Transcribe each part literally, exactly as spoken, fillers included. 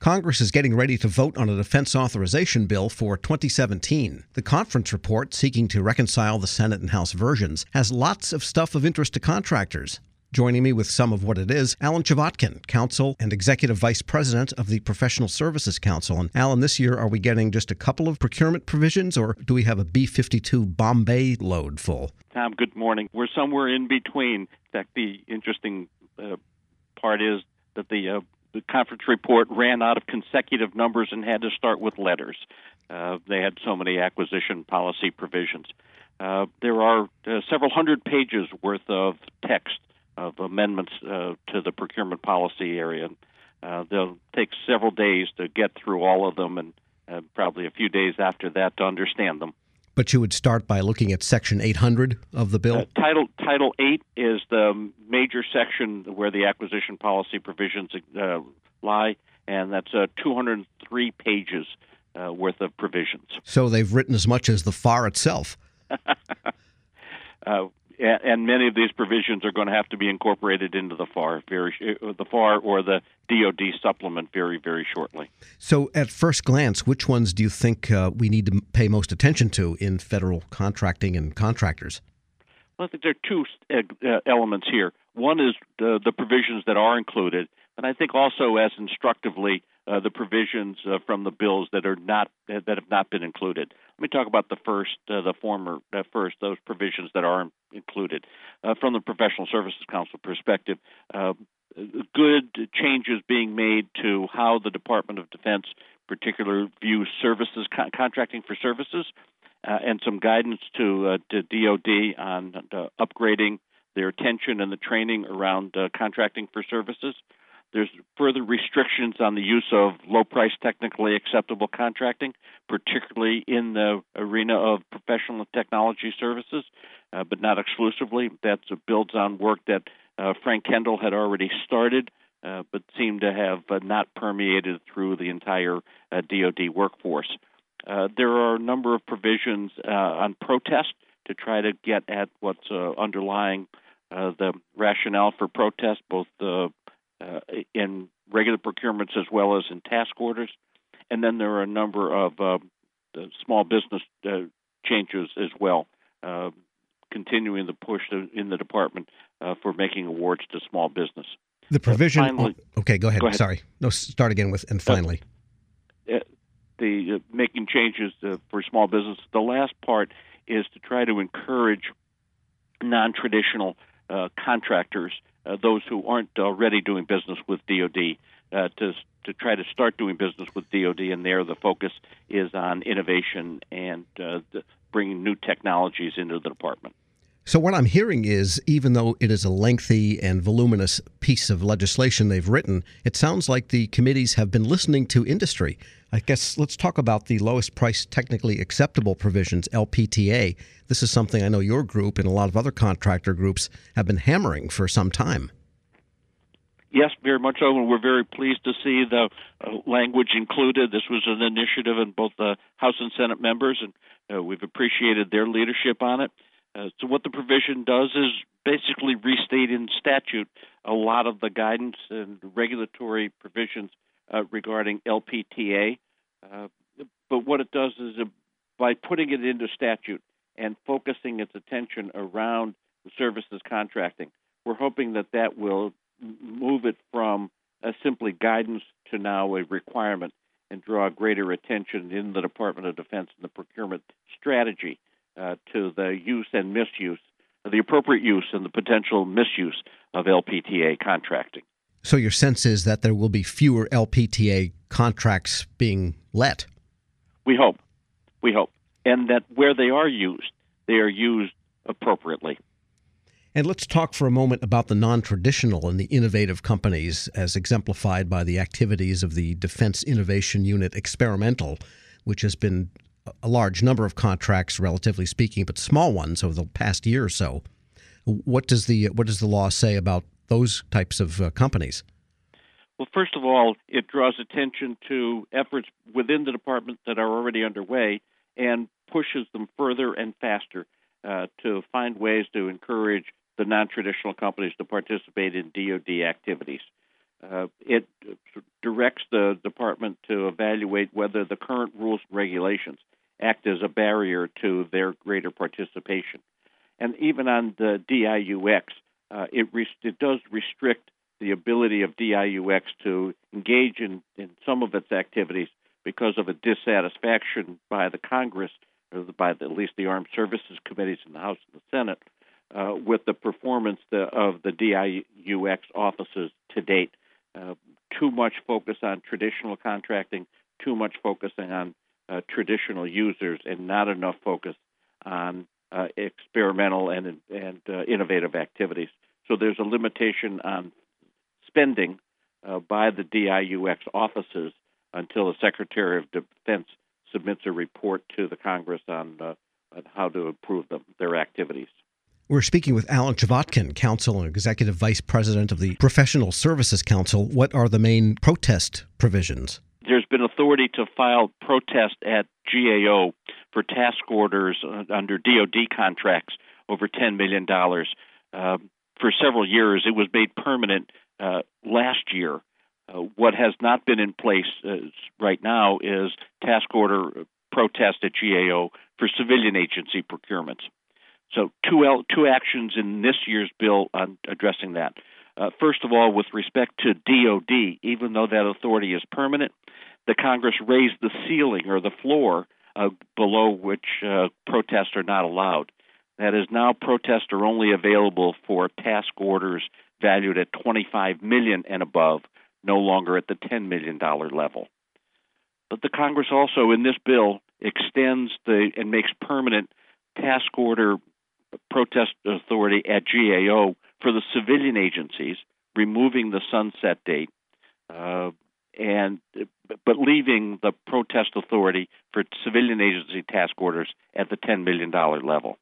Congress is getting ready to vote on a defense authorization bill for twenty seventeen. The conference report, seeking to reconcile the Senate and House versions, has lots of stuff of interest to contractors. Joining me with some of what it is, Alan Chvotkin, Counsel and Executive Vice President of the Professional Services Council. And Alan, this year, are we getting just a couple of procurement provisions, or do we have a B fifty-two Bombay load full? Tom, good morning. We're somewhere in between. In fact, the interesting uh, part is that the uh, the conference report ran out of consecutive numbers and had to start with letters. Uh, they had so many acquisition policy provisions. Uh, there are uh, several hundred pages worth of text of amendments uh, to the procurement policy area. Uh, they'll take several days to get through all of them, and uh, probably a few days after that to understand them. But you would start by looking at Section eight hundred of the bill? Uh, Title Title eight is the major section where the acquisition policy provisions uh, lie, and that's uh, two hundred three pages uh, worth of provisions. So they've written as much as the F A R itself. uh, and many of these provisions are going to have to be incorporated into the F A R, very, the F A R or the D O D supplement very, very shortly. So at first glance, which ones do you think uh, we need to pay most attention to in federal contracting and contractors? Well, I think there are two uh, elements here. One is the, the provisions that are included, and I think also as instructively uh, the provisions uh, from the bills that are not that have not been included. Let me talk about the first, uh, the former uh, first, those provisions that are included. Uh, from the Professional Services Council perspective, uh, good changes being made to how the Department of Defense, particularly, views services, con- contracting for services, uh, and some guidance to, uh, to D O D on uh, upgrading their attention and the training around uh, contracting for services. There's further restrictions on the use of low-price, technically acceptable contracting, particularly in the arena of professional and technology services, uh, but not exclusively. That builds on work that uh, Frank Kendall had already started, uh, but seemed to have uh, not permeated through the entire uh, D O D workforce. Uh, there are a number of provisions uh, on protest to try to get at what's uh, underlying uh, the rationale for protest, both the Uh, in regular procurements as well as in task orders. And then there are a number of uh, small business uh, changes as well, uh, continuing the push to, in the department uh, for making awards to small business. The provision... Uh, finally, oh, okay, go ahead. go ahead. Sorry. No, start again with, and finally. Uh, the uh, making changes uh, for small business. The last part is to try to encourage non-traditional uh, contractors, Uh, those who aren't already doing business with D O D, uh, to to try to start doing business with D O D, and there the focus is on innovation and uh, the, bringing new technologies into the department. So what I'm hearing is, even though it is a lengthy and voluminous piece of legislation they've written, it sounds like the committees have been listening to industry. I guess let's talk about the lowest price technically acceptable provisions, L P T A. This is something I know your group and a lot of other contractor groups have been hammering for some time. Yes, very much so, and we're very pleased to see the uh, language included. This was an initiative in both the House and Senate members, and uh, we've appreciated their leadership on it. Uh, so what the provision does is basically restate in statute a lot of the guidance and regulatory provisions uh, regarding L P T A. Uh, but what it does is uh, by putting it into statute and focusing its attention around the services contracting, we're hoping that that will move it from a simply guidance to now a requirement and draw greater attention in the Department of Defense and the procurement strategy Uh, to the use and misuse, the appropriate use and the potential misuse of L P T A contracting. So your sense is that there will be fewer L P T A contracts being let? We hope. We hope. And that where they are used, they are used appropriately. And let's talk for a moment about the non-traditional and the innovative companies as exemplified by the activities of the Defense Innovation Unit Experimental, which has been a large number of contracts, relatively speaking, but small ones over the past year or so. What does the what does the law say about those types of uh, companies? Well, first of all, it draws attention to efforts within the department that are already underway and pushes them further and faster uh, to find ways to encourage the non-traditional companies to participate in D O D activities. Uh, it directs the department to evaluate whether the current rules and regulations act as a barrier to their greater participation. And even on the D I U X, uh, it, re- it does restrict the ability of D I U X to engage in, in some of its activities because of a dissatisfaction by the Congress, or by the, at least the Armed Services Committees in the House and the Senate, uh, with the performance the, of the D I U X offices to date. Uh, too much focus on traditional contracting, too much focusing on uh, traditional users, and not enough focus on uh, experimental and, and uh, innovative activities. So there's a limitation on spending uh, by the D I U X offices until the Secretary of Defense submits a report to the Congress on, uh, on how to improve them, their activities. We're speaking with Alan Chvotkin, Counsel and Executive Vice President of the Professional Services Council. What are the main protest provisions? There's been authority to file protest at G A O for task orders under D O D contracts over ten million dollars. Uh, for several years, it was made permanent uh, last year. Uh, what has not been in place uh, right now is task order protest at G A O for civilian agency procurements. So two el- two actions in this year's bill on addressing that. Uh, first of all, with respect to D O D, even though that authority is permanent, the Congress raised the ceiling or the floor uh, below which uh, protests are not allowed. That is, now protests are only available for task orders valued at twenty-five million dollars and above, no longer at the ten million dollars level. But the Congress also, in this bill, extends the and makes permanent task order protest authority at G A O for the civilian agencies, removing the sunset date, uh, and but leaving the protest authority for civilian agency task orders at the ten million dollars level.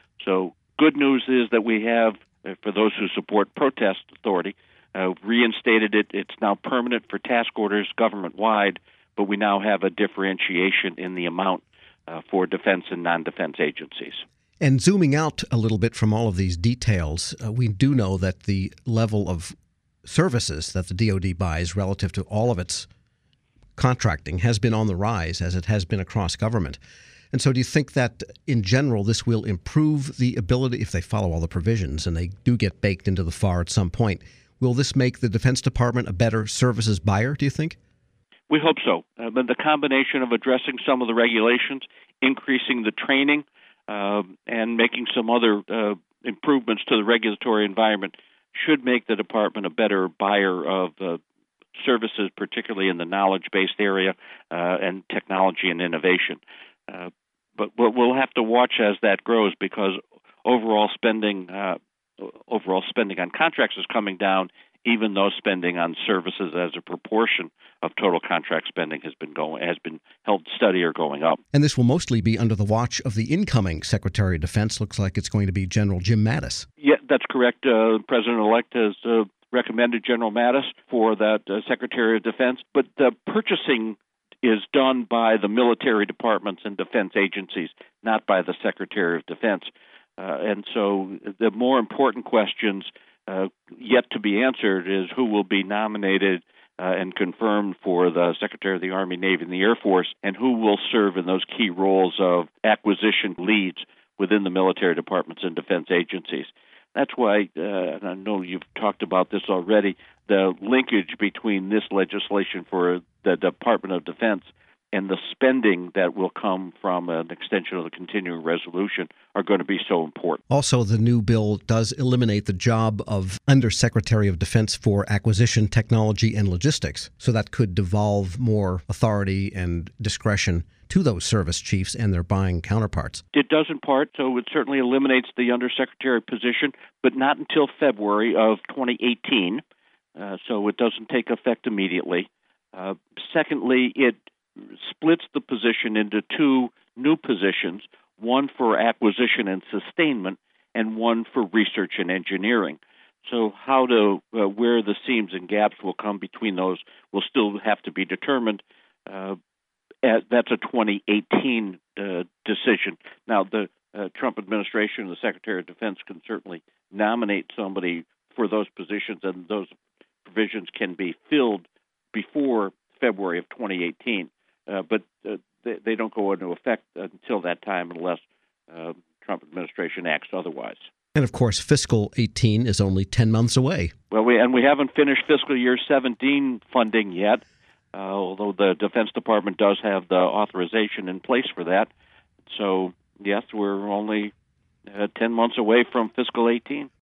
So good news is that we have, for those who support protest authority, uh, reinstated it. It's now permanent for task orders government-wide, but we now have a differentiation in the amount uh, for defense and non-defense agencies. And zooming out a little bit from all of these details, uh, we do know that the level of services that the D O D buys relative to all of its contracting has been on the rise, as it has been across government. And so do you think that, in general, this will improve the ability, if they follow all the provisions and they do get baked into the F A R at some point, will this make the Defense Department a better services buyer, do you think? We hope so. Uh, but the combination of addressing some of the regulations, increasing the training, uh, and making some other uh, improvements to the regulatory environment should make the department a better buyer of uh, services, particularly in the knowledge-based area uh, and technology and innovation. Uh, but we'll have to watch as that grows, because overall spending, uh, overall spending on contracts is coming down, even though spending on services as a proportion of total contract spending has been going has been held steady or going up. And this will mostly be under the watch of the incoming Secretary of Defense. Looks like it's going to be General Jim Mattis. Yeah, that's correct. Uh, the President-elect has uh, recommended General Mattis for that uh, Secretary of Defense, but the purchasing is done by the military departments and defense agencies, not by the Secretary of Defense. Uh, and so the more important questions uh, yet to be answered is who will be nominated uh, and confirmed for the Secretary of the Army, Navy, and the Air Force, and who will serve in those key roles of acquisition leads within the military departments and defense agencies. That's why, uh, and I know you've talked about this already, the linkage between this legislation for the Department of Defense and the spending that will come from an extension of the continuing resolution are going to be so important. Also, the new bill does eliminate the job of Undersecretary of Defense for Acquisition, Technology, and Logistics. So that could devolve more authority and discretion to those service chiefs and their buying counterparts. It does in part, so it certainly eliminates the Undersecretary position, but not until February of twenty eighteen, uh, so it doesn't take effect immediately. Uh, secondly, it splits the position into two new positions, one for acquisition and sustainment and one for research and engineering. So how to, uh, where the seams and gaps will come between those will still have to be determined. Uh, that's a twenty eighteen uh, decision. Now, the uh, Trump administration, the Secretary of Defense, can certainly nominate somebody for those positions, and those provisions can be filled before February of twenty eighteen, uh, but uh, they, they don't go into effect until that time unless uh, Trump administration acts otherwise. And of course, fiscal eighteen is only ten months away. Well, we and we haven't finished fiscal year seventeen funding yet, uh, although the Defense Department does have the authorization in place for that. So, yes, we're only uh, ten months away from fiscal eighteen.